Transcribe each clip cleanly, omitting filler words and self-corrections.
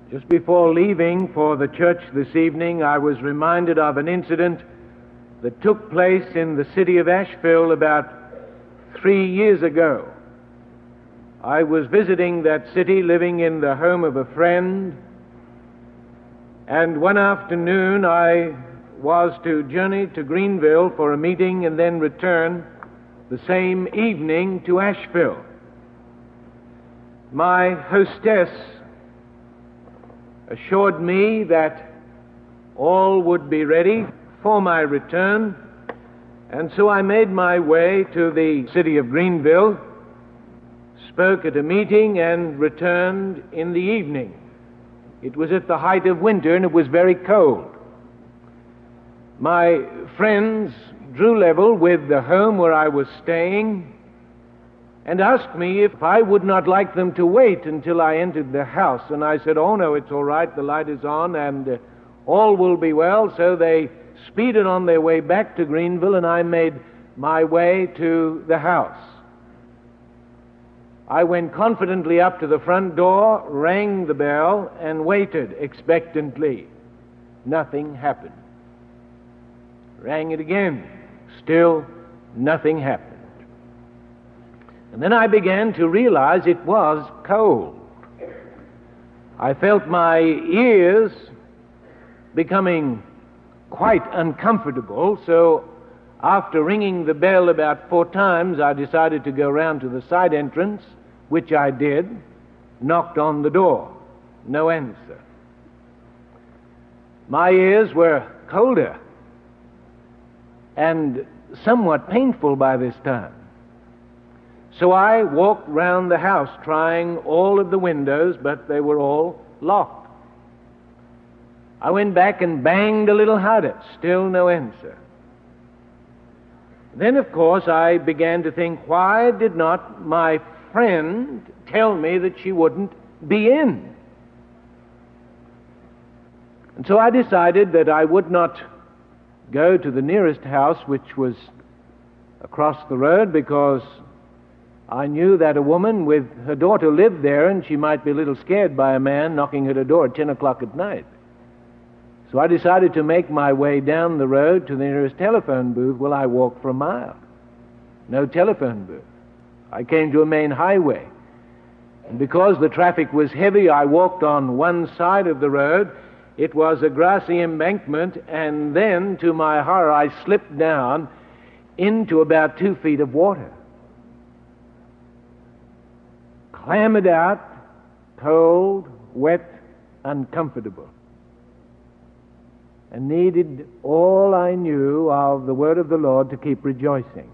Just before leaving for the church this evening, I was reminded of an incident that took place in the city of Asheville about 3 years ago. I was visiting that city, living in the home of a friend, and one afternoon I was to journey to Greenville for a meeting and then return the same evening to Asheville. My hostess assured me that all would be ready for my return, and so I made my way to the city of Greenville, spoke at a meeting, and returned in the evening. It was at the height of winter, and it was very cold. My friends drew level with the home where I was staying and asked me if I would not like them to wait until I entered the house. And I said, "Oh no, it's all right, the light is on and all will be well." So they speeded on their way back to Greenville, and I made my way to the house. I went confidently up to the front door, rang the bell, and waited expectantly. Nothing happened. Rang it again. Still nothing happened. And then I began to realize it was cold. I felt my ears becoming quite uncomfortable, so after ringing the bell about 4 times, I decided to go round to the side entrance, which I did, knocked on the door. No answer. My ears were colder and somewhat painful by this time. So I walked round the house trying all of the windows, but they were all locked. I went back and banged a little harder. Still no answer. Then, of course, I began to think, why did not my friend tell me that she wouldn't be in? And so I decided that I would not go to the nearest house, which was across the road, because I knew that a woman with her daughter lived there, and she might be a little scared by a man knocking at her door at 10 o'clock at night. So I decided to make my way down the road to the nearest telephone booth. Well, I walked for a mile. No telephone booth. I came to a main highway. And because the traffic was heavy, I walked on one side of the road. It was a grassy embankment, and then, to my horror, I slipped down into about 2 feet of water. Clambered out, cold, wet, uncomfortable, and needed all I knew of the word of the Lord to keep rejoicing.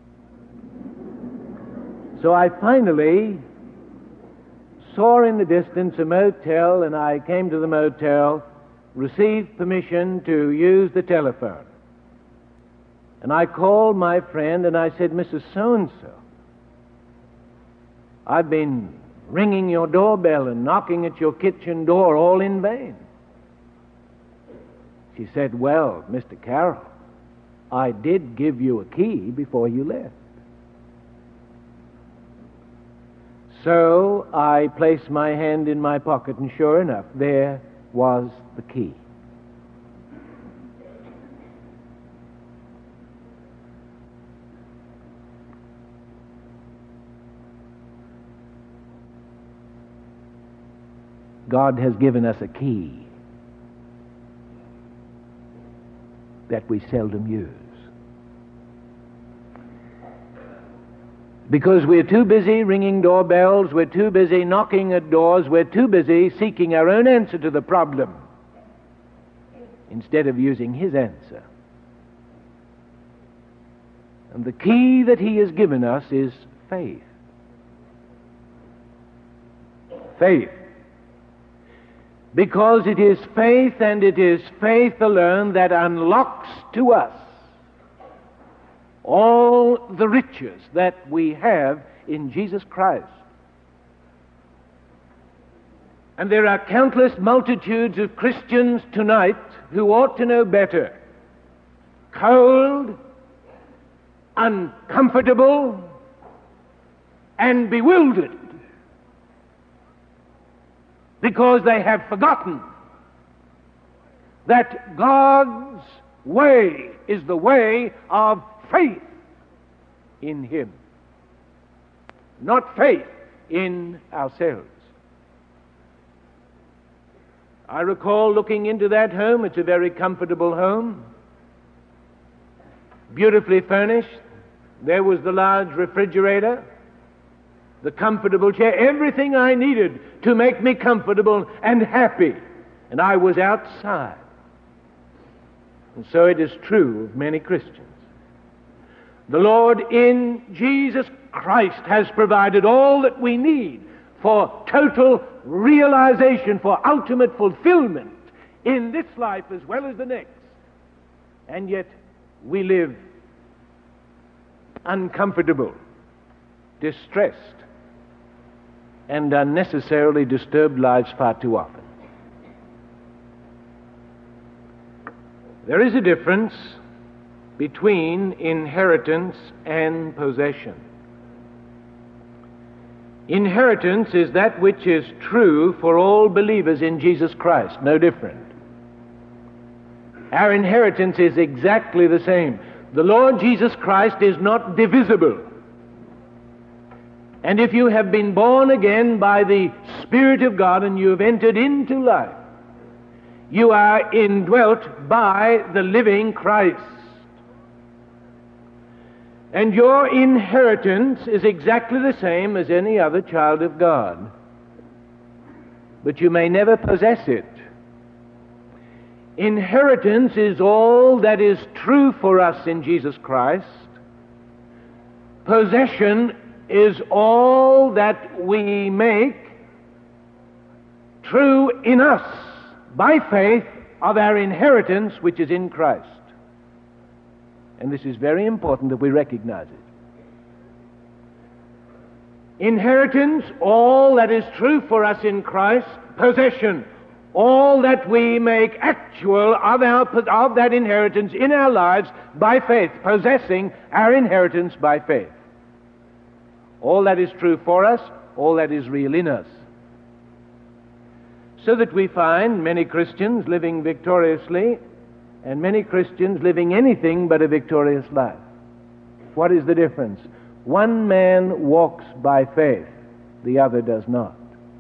So I finally saw in the distance a motel, and I came to the motel, received permission to use the telephone. And I called my friend and I said, "Mrs. So-and-so, I've been ringing your doorbell and knocking at your kitchen door all in vain." She said, "Well, Mr. Carroll, I did give you a key before you left." So I placed my hand in my pocket, and sure enough, there was the key. God has given us a key that we seldom use, because we're too busy ringing doorbells, we're too busy knocking at doors, we're too busy seeking our own answer to the problem instead of using His answer. And the key that He has given us is faith. Faith. Because it is faith, and it is faith alone, that unlocks to us all the riches that we have in Jesus Christ. And there are countless multitudes of Christians tonight who ought to know better. Cold, uncomfortable, and bewildered because they have forgotten that God's way is the way of faith in Him, not faith in ourselves. I recall looking into that home. It's a very comfortable home, beautifully furnished. There was the large refrigerator, the comfortable chair, everything I needed to make me comfortable and happy. And I was outside. And so it is true of many Christians. The Lord in Jesus Christ has provided all that we need for total realization, for ultimate fulfillment in this life as well as the next. And yet we live uncomfortable, distressed, and unnecessarily disturbed lives far too often. There is a difference between inheritance and possession. Inheritance is that which is true for all believers in Jesus Christ, no different. Our inheritance is exactly the same. The Lord Jesus Christ is not divisible. And if you have been born again by the Spirit of God and you have entered into life, you are indwelt by the living Christ. And your inheritance is exactly the same as any other child of God. But you may never possess it. Inheritance is all that is true for us in Jesus Christ. Possession is all that we make true in us by faith of our inheritance which is in Christ. And this is very important that we recognize it. Inheritance, all that is true for us in Christ. Possession, all that we make actual of that inheritance in our lives by faith, possessing our inheritance by faith. All that is true for us, all that is real in us. So that we find many Christians living victoriously and many Christians living anything but a victorious life. What is the difference? One man walks by faith, the other does not.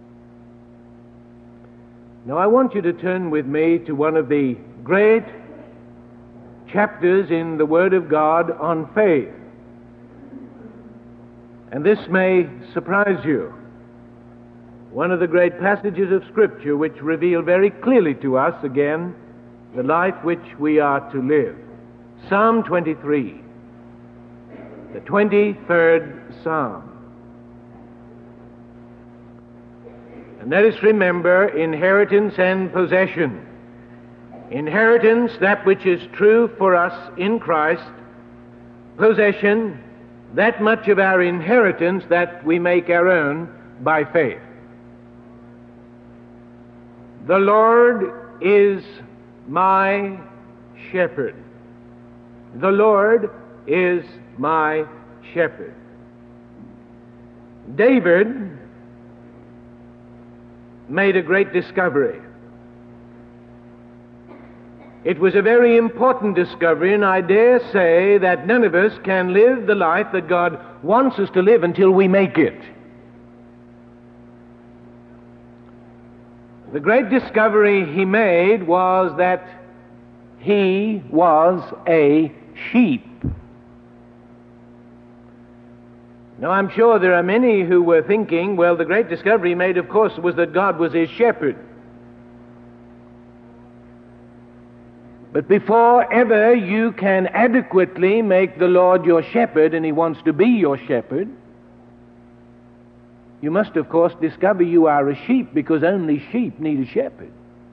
Now I want you to turn with me to one of the great chapters in the Word of God on faith. And this may surprise you. One of the great passages of Scripture which reveal very clearly to us, again, the life which we are to live. Psalm 23, the 23rd Psalm. And let us remember inheritance and possession. Inheritance, that which is true for us in Christ. Possession, that much of our inheritance that we make our own by faith. The Lord is my shepherd. The Lord is my shepherd. David made a great discovery. It was a very important discovery, and I dare say that none of us can live the life that God wants us to live until we make it. The great discovery he made was that he was a sheep. Now, I'm sure there are many who were thinking, well, the great discovery he made, of course, was that God was his shepherd. But before ever you can adequately make the Lord your shepherd, and he wants to be your shepherd, you must, of course, discover you are a sheep, because only sheep need a shepherd.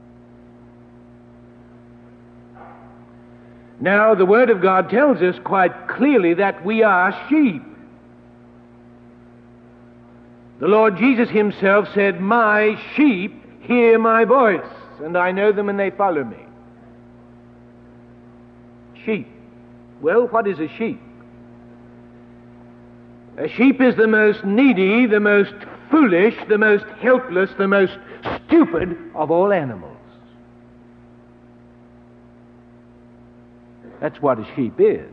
Now, the Word of God tells us quite clearly that we are sheep. The Lord Jesus himself said, "My sheep hear my voice, and I know them and they follow me." Sheep. Well, what is a sheep? A sheep is the most needy, the most foolish, the most helpless, the most stupid of all animals. That's what a sheep is.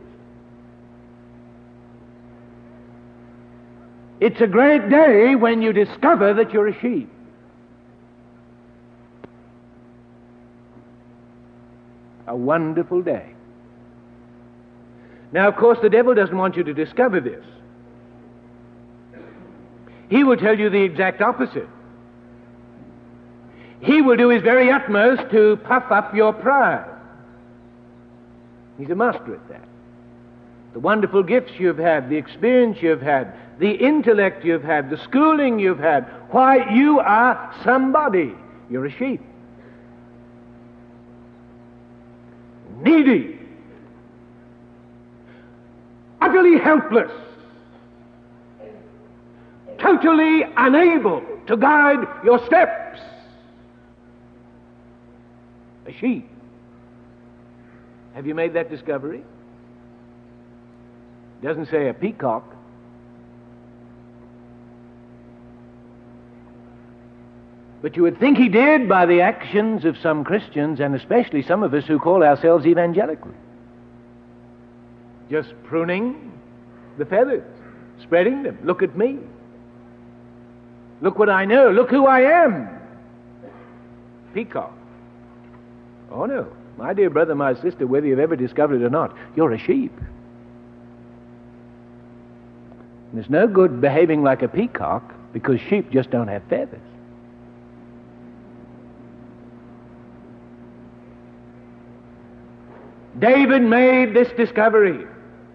It's a great day when you discover that you're a sheep. A wonderful day. Now, of course, the devil doesn't want you to discover this. He will tell you the exact opposite. He will do his very utmost to puff up your pride. He's a master at that. The wonderful gifts you've had, the experience you've had, the intellect you've had, the schooling you've had. Why, you are somebody. You're a sheep. Needy. Utterly helpless. Totally unable to guide your steps. A sheep. Have you made that discovery? It doesn't say a peacock. But you would think he did by the actions of some Christians, and especially some of us who call ourselves evangelical. Just pruning the feathers, spreading them. Look at me. Look what I know. Look who I am. Peacock. Oh no. My dear brother, my sister, whether you've ever discovered it or not, you're a sheep. And it's no good behaving like a peacock, because sheep just don't have feathers. David made this discovery,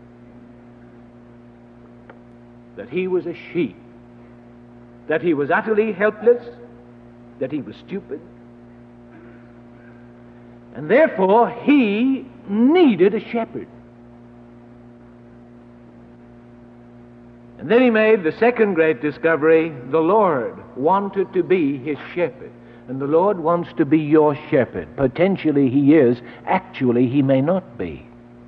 that he was a sheep, that he was utterly helpless, that he was stupid, and therefore he needed a shepherd. And then he made the second great discovery: the Lord wanted to be his shepherd. And the Lord wants to be your shepherd. Potentially he is, actually he may not be.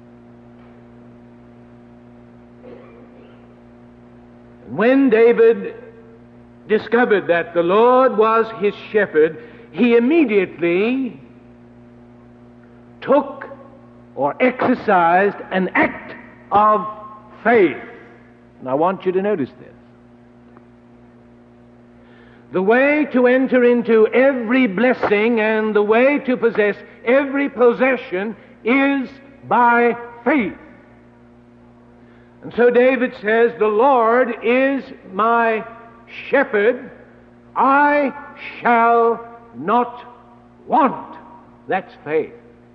And when David discovered that the Lord was his shepherd, he immediately took or exercised an act of faith. And I want you to notice this. The way to enter into every blessing and the way to possess every possession is by faith. And so David says, the Lord is my shepherd, I shall not want. That's faith.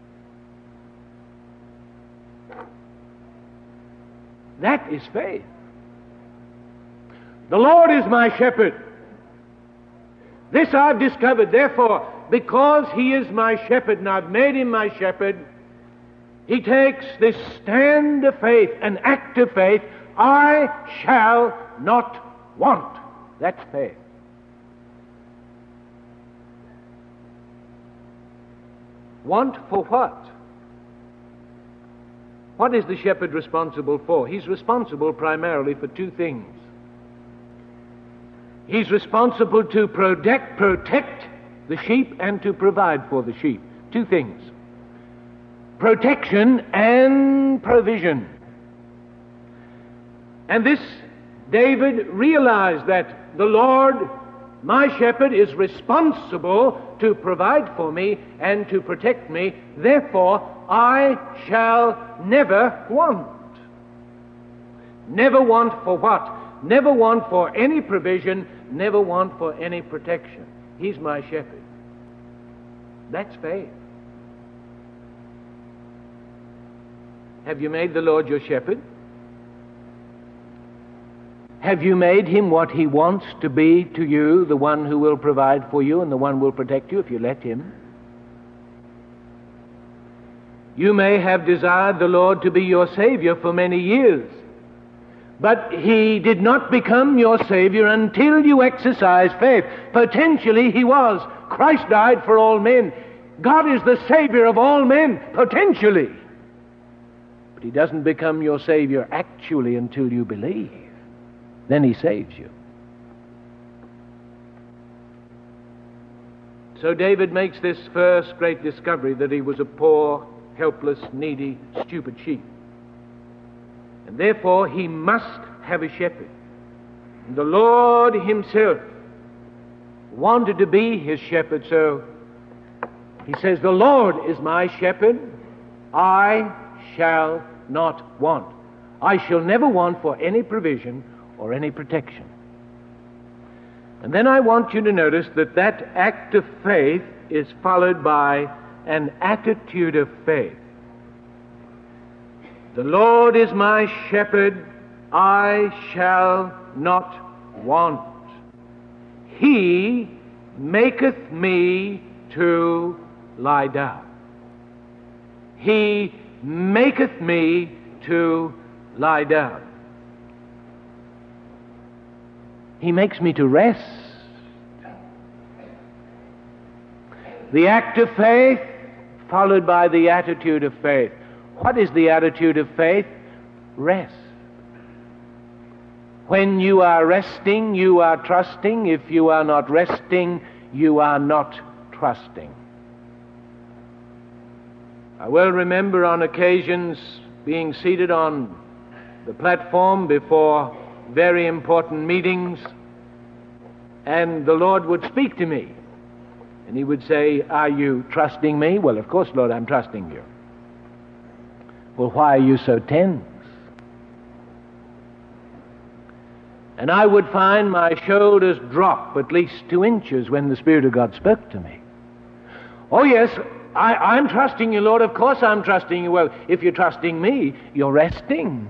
That is faith. The Lord is my shepherd. This I've discovered. Therefore, because he is my shepherd and I've made him my shepherd, he takes this stand of faith, an act of faith. I shall not want. That's faith. Want for what? What is the shepherd responsible for? He's responsible primarily for two things. He's responsible to protect the sheep and to provide for the sheep. Two things. Protection and provision. And this, David realized that the Lord, my shepherd, is responsible to provide for me and to protect me. Therefore, I shall never want. Never want for what? Never want for any provision, never want for any protection. He's my shepherd. That's faith. Have you made the Lord your shepherd? Have you made him what he wants to be to you, the one who will provide for you and the one who will protect you if you let him? You may have desired the Lord to be your Savior for many years, but he did not become your Savior until you exercised faith. Potentially he was. Christ died for all men. God is the Savior of all men, potentially. But he doesn't become your Savior actually until you believe. Then he saves you. So David makes this first great discovery, that he was a poor, helpless, needy, stupid sheep. And therefore he must have a shepherd. And the Lord himself wanted to be his shepherd, so he says, the Lord is my shepherd, I shall not want. I shall never want for any provision or any protection. And then I want you to notice that that act of faith is followed by an attitude of faith. The Lord is my shepherd, I shall not want. He maketh me to lie down. He maketh me to lie down. He makes me to rest. The act of faith followed by the attitude of faith. What is the attitude of faith? Rest. When you are resting, you are trusting. If you are not resting, you are not trusting. I well remember on occasions being seated on the platform before very important meetings, and the Lord would speak to me, and he would say, are you trusting me? Well, of course, Lord, I'm trusting you. Well, why are you so tense? And I would find my shoulders drop at least 2 inches when the Spirit of God spoke to me. Oh yes, I'm trusting you, Lord. Of course I'm trusting you. Well, if you're trusting me, you're resting.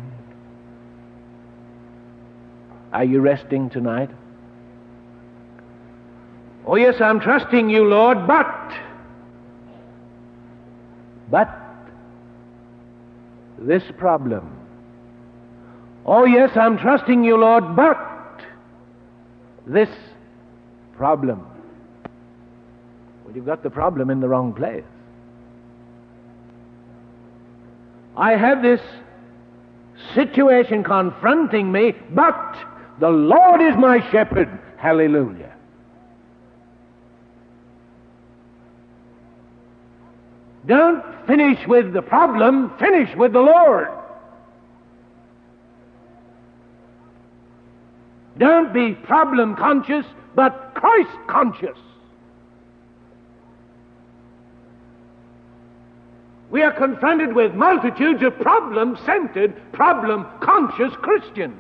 Are you resting tonight? Oh yes, I'm trusting you, Lord, but this problem. Oh yes, I'm trusting you, Lord, but this problem. Well, you've got the problem in the wrong place. I have this situation confronting me, but the Lord is my shepherd. Hallelujah. Don't finish with the problem, finish with the Lord. Don't be problem conscious, but Christ conscious. We are confronted with multitudes of problem-centered, problem-conscious Christians,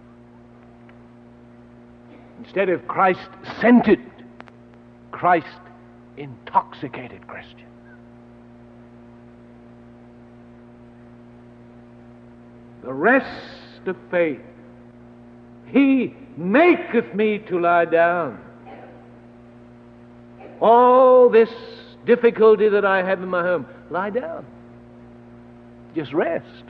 instead of Christ-centered, Christ-intoxicated Christians. The rest of faith. He maketh me to lie down. All this difficulty that I have in my home, lie down. Just rest.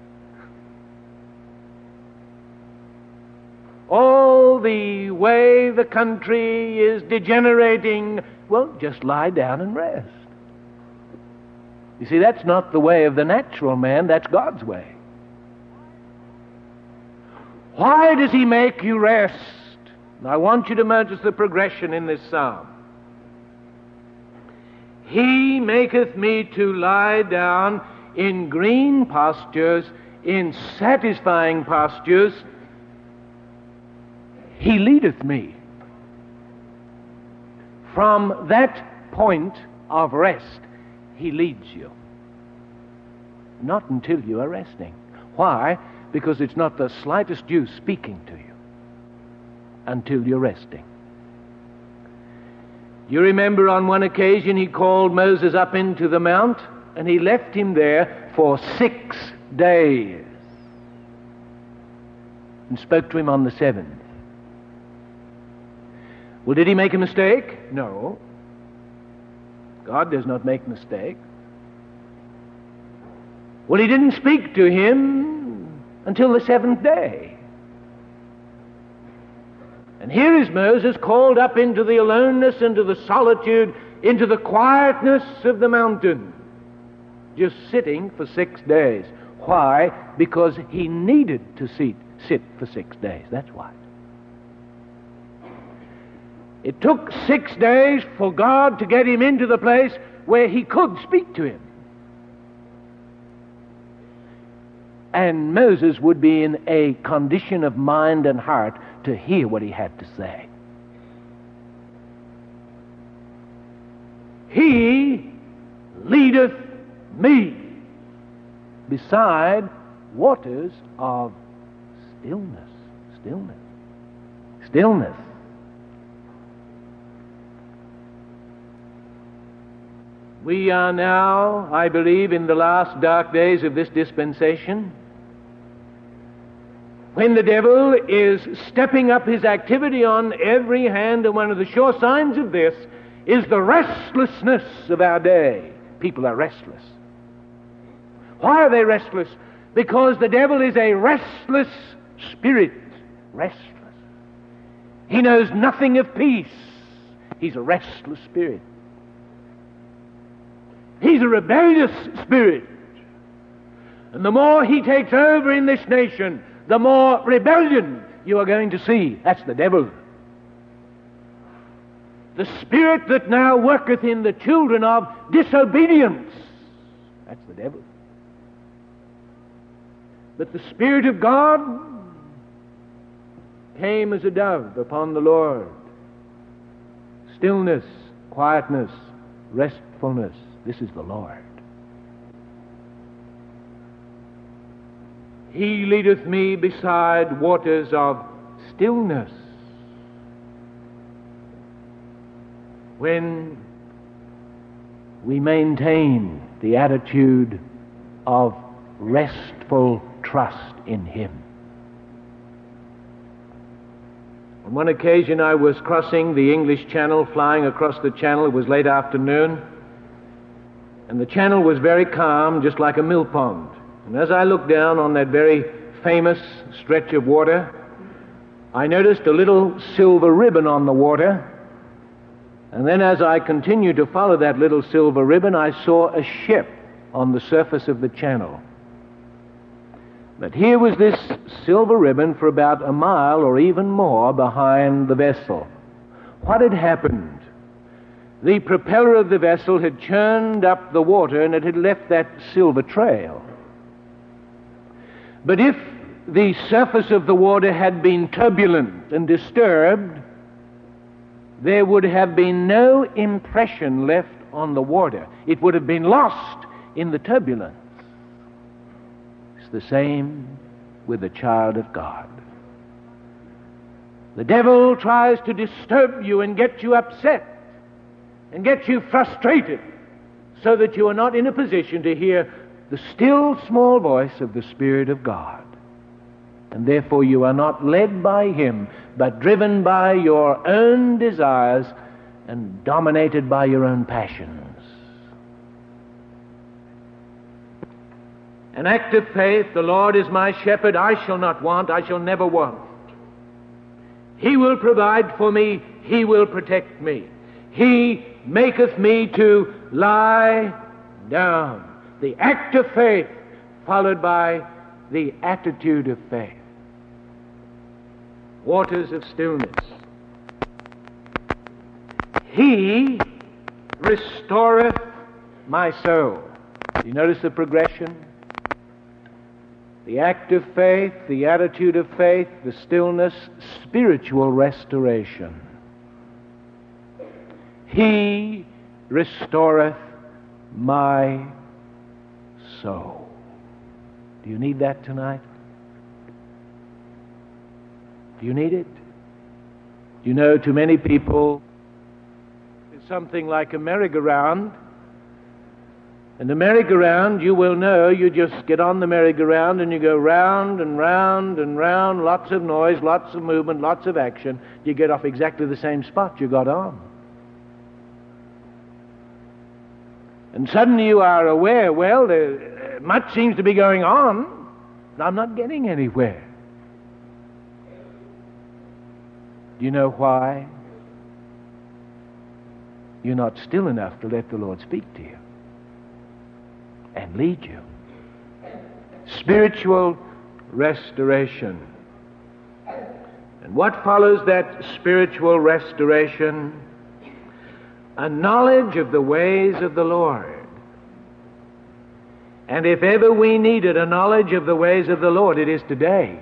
All the way the country is degenerating, well, just lie down and rest. You see, that's not the way of the natural man, that's God's way. Why does he make you rest? And I want you to notice the progression in this psalm. He maketh me to lie down in green pastures, in satisfying pastures. He leadeth me. From that point of rest, he leads you. Not until you are resting. Why? Because it's not the slightest use speaking to you until you're resting. You remember on one occasion he called Moses up into the mount, and he left him there for 6 days and spoke to him on the 7th. Well, did he make a mistake? No. God does not make mistakes. Well, he didn't speak to him until the 7th day. And here is Moses called up into the aloneness, into the solitude, into the quietness of the mountain, just sitting for 6 days. Why? Because he needed to sit for 6 days. That's why. It took 6 days for God to get him into the place where he could speak to him. And Moses would be in a condition of mind and heart to hear what he had to say. He leadeth me beside waters of stillness. Stillness. Stillness. We are now, I believe, in the last dark days of this dispensation, when the devil is stepping up his activity on every hand, and one of the sure signs of this is the restlessness of our day. People are restless. Why are they restless? Because the devil is a restless spirit. Restless. He knows nothing of peace. He's a restless spirit. He's a rebellious spirit. And the more he takes over in this nation, the more rebellion you are going to see. That's the devil. The spirit that now worketh in the children of disobedience. That's the devil. But the Spirit of God came as a dove upon the Lord. Stillness, quietness, restfulness. This is the Lord. He leadeth me beside waters of stillness. When we maintain the attitude of restful trust in Him. On one occasion I was crossing the English Channel, flying across the Channel. It was late afternoon, and the Channel was very calm, just like a mill pond. And as I looked down on that very famous stretch of water, I noticed a little silver ribbon on the water. And then as I continued to follow that little silver ribbon, I saw a ship on the surface of the channel. But here was this silver ribbon for about a mile or even more behind the vessel. What had happened? The propeller of the vessel had churned up the water and it had left that silver trail. But if the surface of the water had been turbulent and disturbed, there would have been no impression left on the water. It would have been lost in the turbulence. It's the same with the child of God. The devil tries to disturb you and get you upset and get you frustrated so that you are not in a position to hear the still small voice of the Spirit of God. And therefore you are not led by Him, but driven by your own desires and dominated by your own passions. An act of faith: the Lord is my shepherd, I shall not want, I shall never want. He will provide for me, He will protect me. He maketh me to lie down. The act of faith followed by the attitude of faith. Waters of stillness. He restoreth my soul. Do you notice the progression? The act of faith, the attitude of faith, the stillness, spiritual restoration. He restoreth my soul. Do you need that tonight? Do you need it? You know, to many people, it's something like a merry-go-round. And the merry-go-round, you will know, you just get on the merry-go-round and you go round and round and round, lots of noise, lots of movement, lots of action. You get off exactly the same spot you got on. And suddenly you are aware, well, much seems to be going on, but I'm not getting anywhere. Do you know why? You're not still enough to let the Lord speak to you and lead you. Spiritual restoration. And what follows that spiritual restoration? A knowledge of the ways of the Lord. And if ever we needed a knowledge of the ways of the Lord, it is today.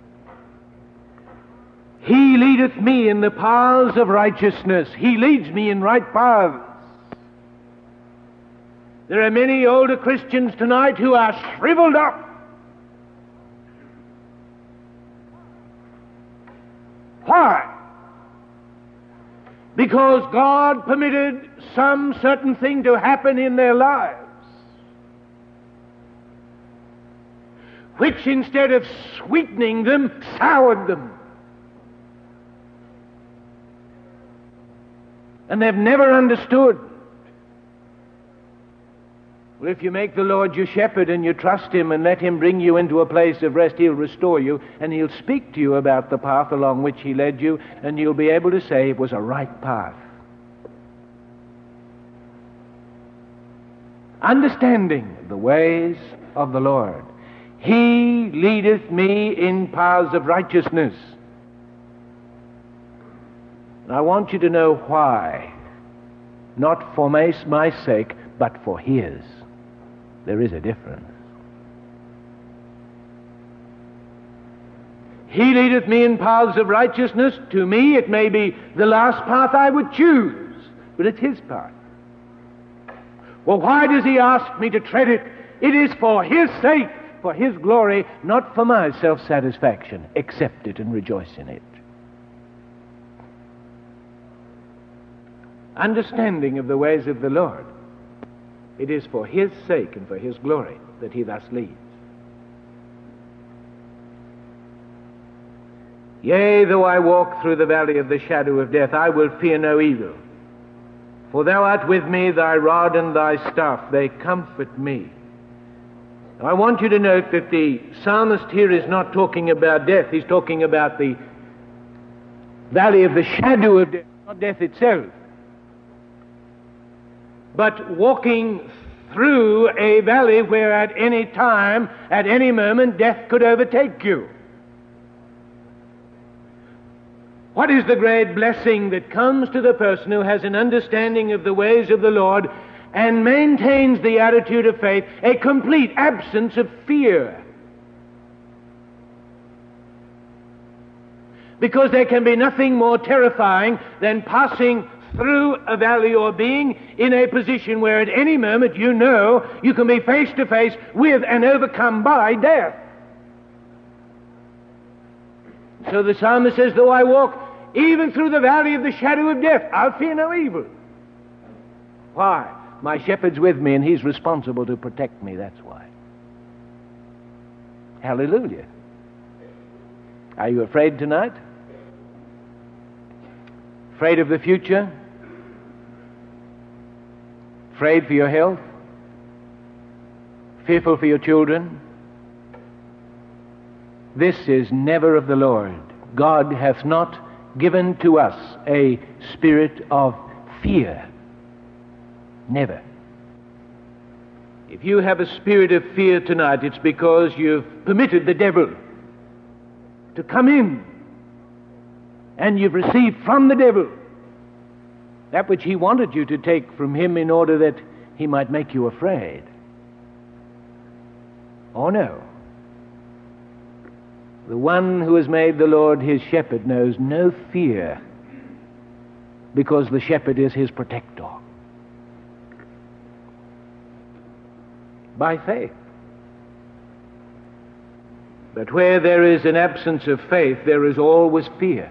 He leadeth me in the paths of righteousness. He leads me in right paths. There are many older Christians tonight who are shriveled up. Why? Because God permitted some certain thing to happen in their lives, which instead of sweetening them, soured them. And they've never understood. Well, if you make the Lord your shepherd and you trust Him and let Him bring you into a place of rest, He'll restore you and He'll speak to you about the path along which He led you, and you'll be able to say it was a right path. Understanding the ways of the Lord. He leadeth me in paths of righteousness. And I want you to know why. Not for my sake, but for His. There is a difference. He leadeth me in paths of righteousness. To me, it may be the last path I would choose, but it's His path. Well, why does He ask me to tread it? It is for His sake, for His glory, not for my self-satisfaction. Accept it and rejoice in it. Understanding of the ways of the Lord. It is for His sake and for His glory that He thus leads. Yea, though I walk through the valley of the shadow of death, I will fear no evil. For Thou art with me, Thy rod and Thy staff, they comfort me. Now, I want you to note that the psalmist here is not talking about death. He's talking about the valley of the shadow of death, not death itself. But walking through a valley where at any time, at any moment, death could overtake you. What is the great blessing that comes to the person who has an understanding of the ways of the Lord and maintains the attitude of faith, a complete absence of fear? Because there can be nothing more terrifying than passing through a valley or being in a position where at any moment you know you can be face to face with and overcome by death. So the psalmist says, though I walk even through the valley of the shadow of death, I'll fear no evil. Why? My shepherd's with me and He's responsible to protect me, that's why. Hallelujah. Are you afraid tonight? Afraid of the future? Afraid for your health? Fearful for your children? This is never of the Lord. God hath not given to us a spirit of fear. Never. If you have a spirit of fear tonight, it's because you've permitted the devil to come in, and you've received from the devil that which he wanted you to take from him in order that he might make you afraid. Oh no. The one who has made the Lord his shepherd knows no fear, because the shepherd is his protector. By faith. But where there is an absence of faith, there is always fear.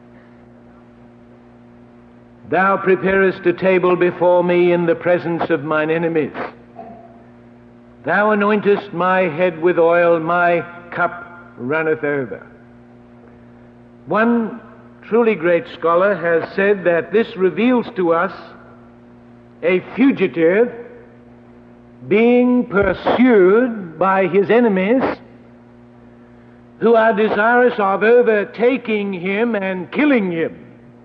Thou preparest a table before me in the presence of mine enemies. Thou anointest my head with oil, my cup runneth over. One truly great scholar has said that this reveals to us a fugitive being pursued by his enemies who are desirous of overtaking him and killing him.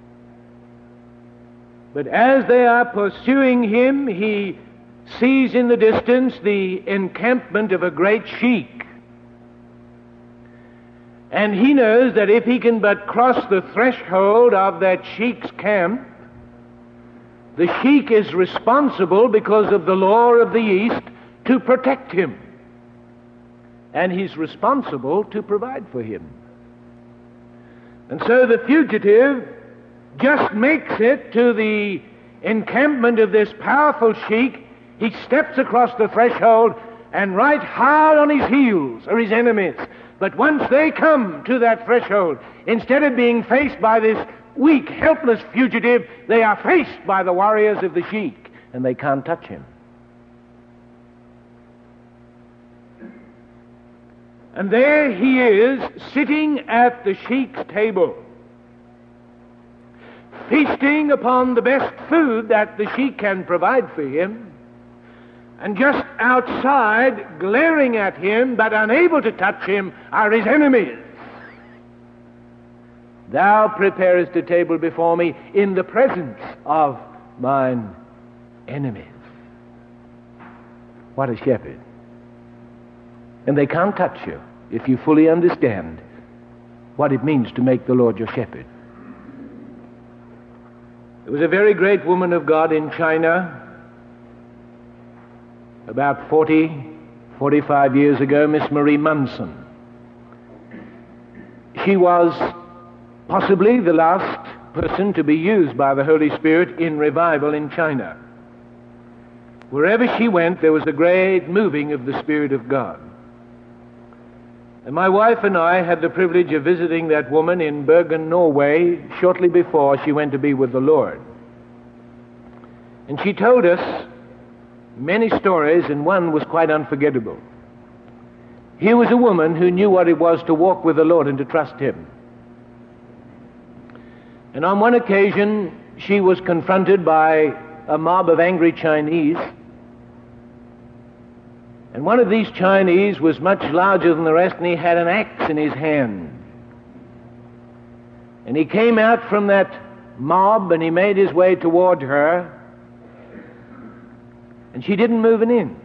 But as they are pursuing him, he sees in the distance the encampment of a great sheik. And he knows that if he can but cross the threshold of that sheik's camp, the sheik is responsible because of the law of the East to protect him. And he's responsible to provide for him. And so the fugitive just makes it to the encampment of this powerful sheik. He steps across the threshold, and right hard on his heels are his enemies. But once they come to that threshold, instead of being faced by this weak, helpless fugitive, they are faced by the warriors of the sheik, and they can't touch him. And there he is, sitting at the sheik's table, feasting upon the best food that the sheik can provide for him, and just outside, glaring at him, but unable to touch him, are his enemies. Thou preparest a table before me in the presence of mine enemies. What a shepherd. And they can't touch you if you fully understand what it means to make the Lord your shepherd. There was a very great woman of God in China about 45 years ago, Miss Marie Munson. She was possibly the last person to be used by the Holy Spirit in revival in China. Wherever she went, there was a great moving of the Spirit of God. And my wife and I had the privilege of visiting that woman in Bergen, Norway, shortly before she went to be with the Lord. And she told us many stories, and one was quite unforgettable. Here was a woman who knew what it was to walk with the Lord and to trust Him. And on one occasion, she was confronted by a mob of angry Chinese. And one of these Chinese was much larger than the rest, and he had an axe in his hand. And he came out from that mob, and he made his way toward her, and she didn't move an inch.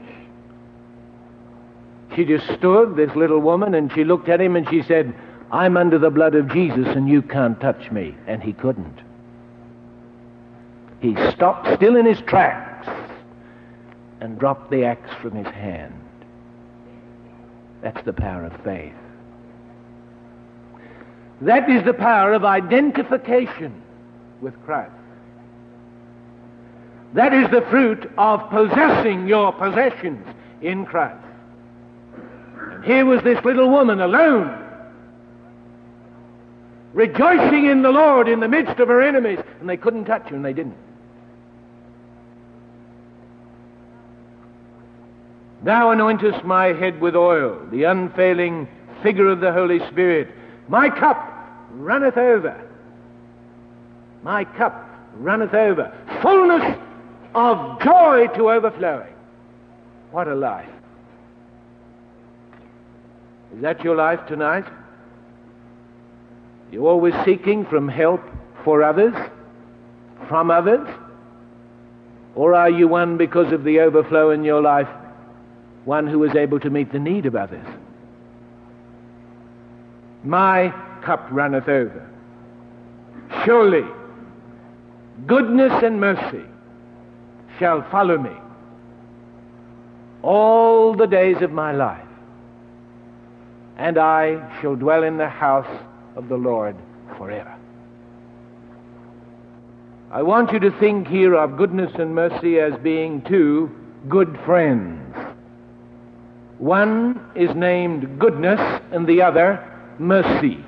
She just stood, this little woman, and she looked at him and she said, "I'm under the blood of Jesus and you can't touch me." And he couldn't. He stopped still in his tracks and dropped the axe from his hand. That's the power of faith. That is the power of identification with Christ. That is the fruit of possessing your possessions in Christ. And here was this little woman alone, rejoicing in the Lord in the midst of her enemies, and they couldn't touch her, and they didn't. Thou anointest my head with oil, the unfailing figure of the Holy Spirit. My cup runneth over. My cup runneth over. Fullness of joy to overflowing. What a life. Is that your life tonight? You're always seeking from help for others, from others? Or are you one, because of the overflow in your life, one who is able to meet the need of others? My cup runneth over. Surely goodness and mercy shall follow me all the days of my life, and I shall dwell in the house of the Lord forever. I want you to think here of goodness and mercy as being two good friends. One is named goodness and the other mercy.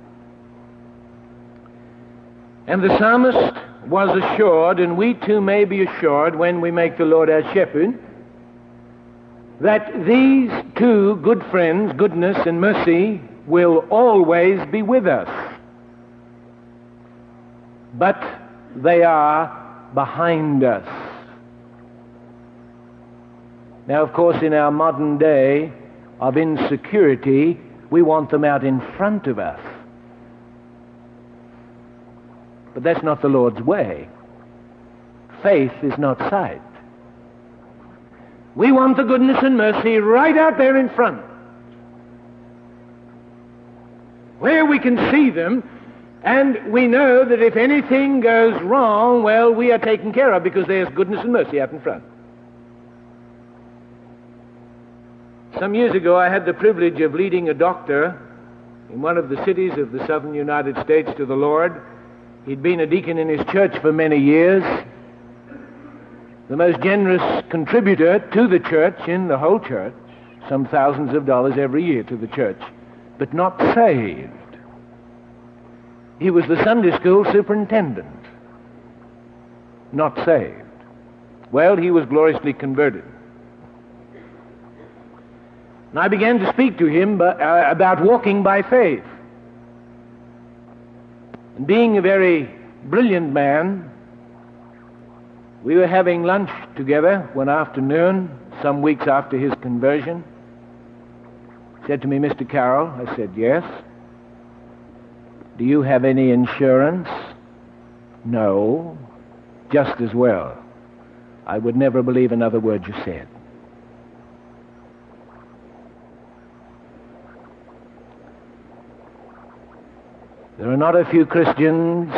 And the psalmist was assured, and we too may be assured when we make the Lord our shepherd, that these two good friends, goodness and mercy, will always be with us. But they are behind us. Now, of course, in our modern day of insecurity, we want them out in front of us. But that's not the Lord's way. Faith is not sight. We want the goodness and mercy right out there in front. where we can see them, and we know that if anything goes wrong, well, we are taken care of because there's goodness and mercy out in front. Some years ago, I had the privilege of leading a doctor in one of the cities of the southern United States to the Lord. He'd been a deacon in his church for many years, the most generous contributor to the church in the whole church, some thousands of dollars every year to the church, but not saved. He was the Sunday school superintendent, not saved. Well, he was gloriously converted. And I began to speak to him about walking by faith. And being a very brilliant man, we were having lunch together one afternoon, some weeks after his conversion. He said to me, "Mr. Carroll," I said, "Yes." "Do you have any insurance?" "No." "Just as well. I would never believe another word you said." There are not a few Christians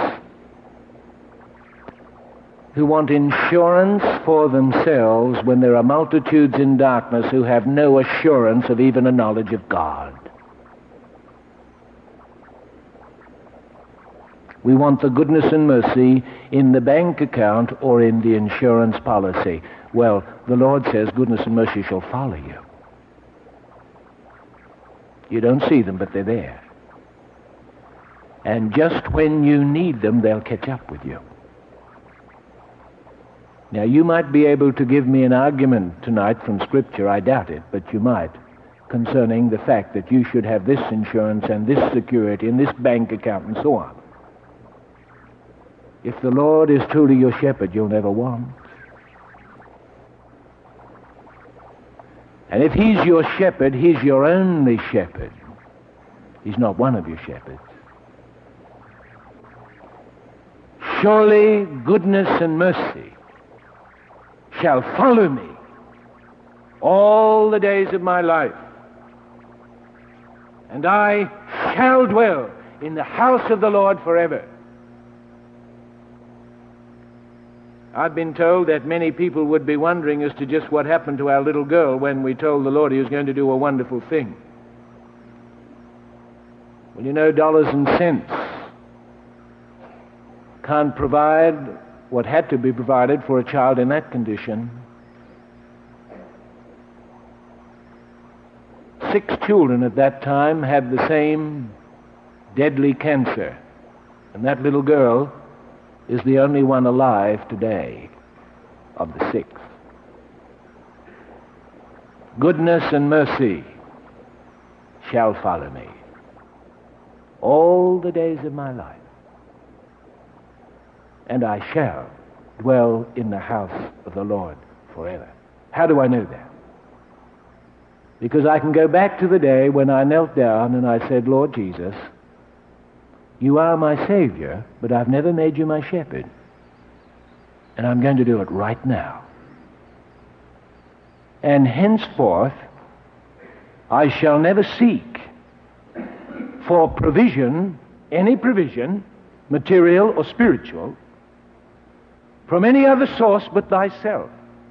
who want insurance for themselves when there are multitudes in darkness who have no assurance of even a knowledge of God. We want the goodness and mercy in the bank account or in the insurance policy. Well, the Lord says goodness and mercy shall follow you. You don't see them, but they're there. And just when you need them, they'll catch up with you. Now, you might be able to give me an argument tonight from Scripture, I doubt it, but you might, concerning the fact that you should have this insurance and this security and this bank account and so on. If the Lord is truly your shepherd, you'll never want. And if he's your shepherd, he's your only shepherd. He's not one of your shepherds. Surely goodness and mercy shall follow me all the days of my life, and I shall dwell in the house of the Lord forever. I've been told that many people would be wondering as to just what happened to our little girl when we told the Lord he was going to do a wonderful thing. Well, you know, dollars and cents can't provide what had to be provided for a child in that condition. 6 children at that time had the same deadly cancer, and that little girl is the only one alive today of the 6. Goodness and mercy shall follow me all the days of my life, and I shall dwell in the house of the Lord forever. How do I know that? Because I can go back to the day when I knelt down and I said, "Lord Jesus, you are my Savior, but I've never made you my shepherd. And I'm going to do it right now. And henceforth, I shall never seek for provision, any provision, material or spiritual, from any other source but thyself.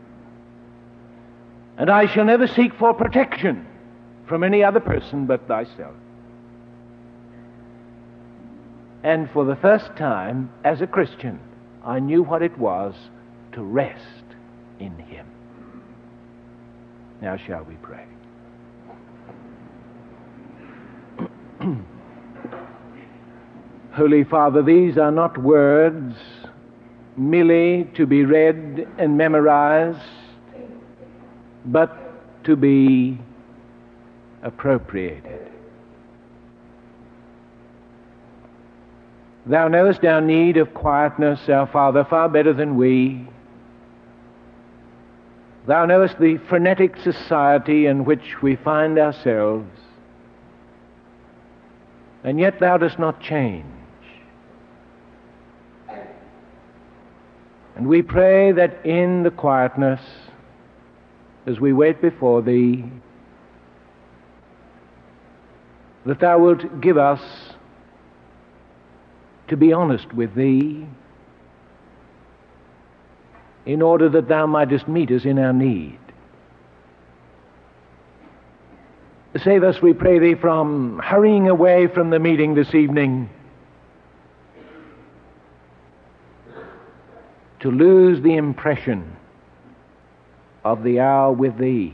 And I shall never seek for protection from any other person but thyself." And for the first time, as a Christian, I knew what it was to rest in him. Now shall we pray? Holy Father, these are not words merely to be read and memorized, but to be appropriated. Thou knowest our need of quietness, our Father, far better than we. Thou knowest the frenetic society in which we find ourselves, and yet thou dost not change. And we pray that in the quietness, as we wait before thee, that thou wilt give us to be honest with thee, in order that thou mightest meet us in our need. Save us, we pray thee, from hurrying away from the meeting this evening to lose the impression of the hour with thee.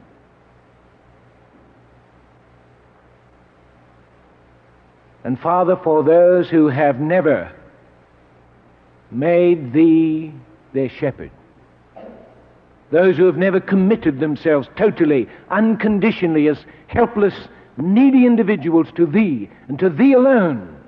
And Father, for those who have never made thee their shepherd, those who have never committed themselves totally, unconditionally, as helpless, needy individuals to thee and to thee alone,